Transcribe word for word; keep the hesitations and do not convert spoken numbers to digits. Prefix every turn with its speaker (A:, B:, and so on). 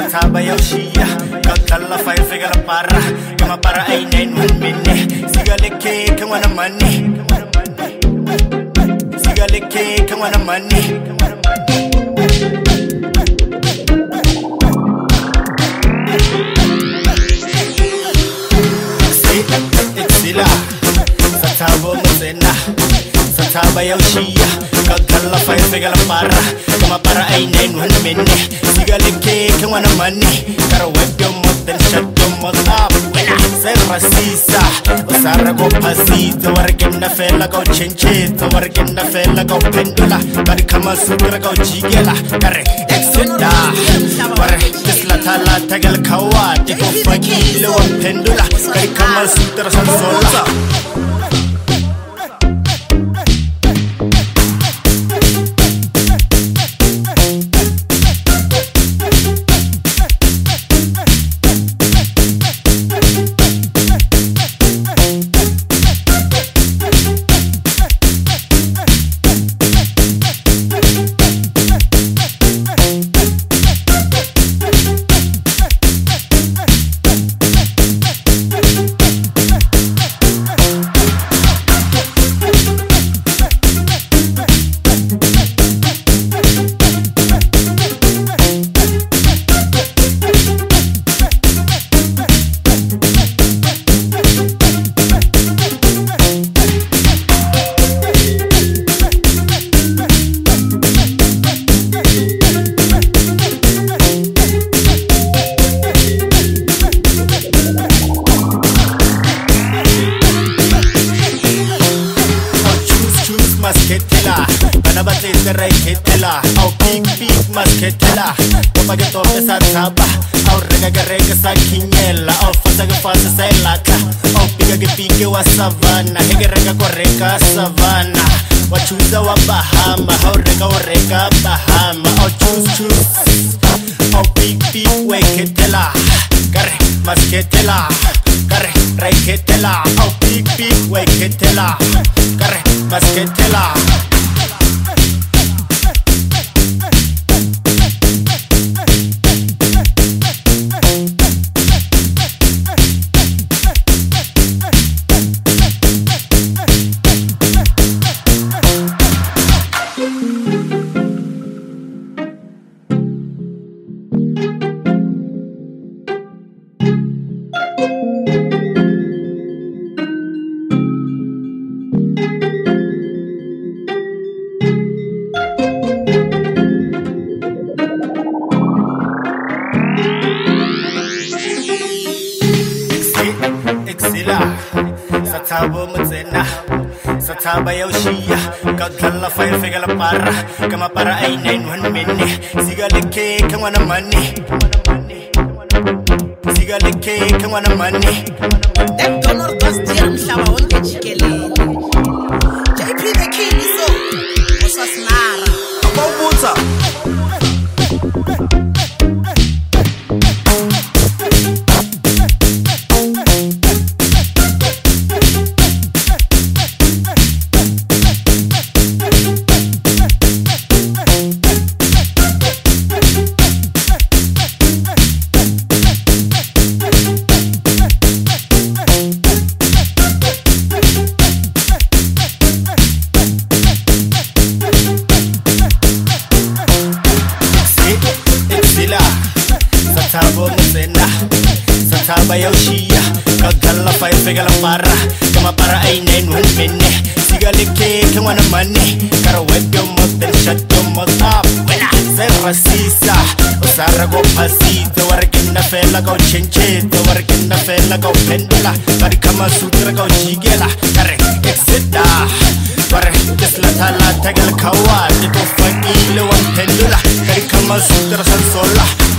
A: Sataba Yoshia, Kakala Fire Figure Para, Kama Para A nine one minute, Sigale cake and one of money. Sigale cake and one of money. Sataba Muzena, Sataba Yoshia, Kakala Fire Figure Para, Kama Para A nine one minute, Sigale cake and one of money. Gotta wet your mouth and shut your mouth up. When I say Rasisa, Osara go Pasito, working the fella go Chinchito, working the fella go Pendula, but come a sutra go Chigela, Kare, Exita, Kislatala, Tagal Kawa, Tico Fakilo, Pendula, Kare come a sutra Sola. Au big big masketela, Papageto pesa taba, au rega rega sa kinyela, au fasa que fasa sa lata, au piga que pique wa savana, hege rega correca savana, wa chuza wa Bahama, au rega wa rega Bahama, au chus chus, au big big weketela, kare masketela, kare reketela, au big big weketela, kare masketela. Sataba Muzena, Sataba Yoshia, Kakala Fire Figure Para, Kama Para A nine one minute, Sigale cake and one of money. Sigale cake and one of money.
B: That donor does dear Shawa on the chicken. J P the king is so. What's Nara? About water. Sataba Yoshia, Kakala Fire Figure Para, Kama Para A nine one minute, Sigale cake and one of money, gotta wet your mouth and shut your mouth up. When I say Rasisa, Osara go Pasito, working the fella go Chinchito, working the fella go Pendula, but come a sutra go Chigela, Kare, Exita, Kare, Kislatala, Tagal Kawa, Tico Fakilo, and Pendula, Kare come a sutra Sola.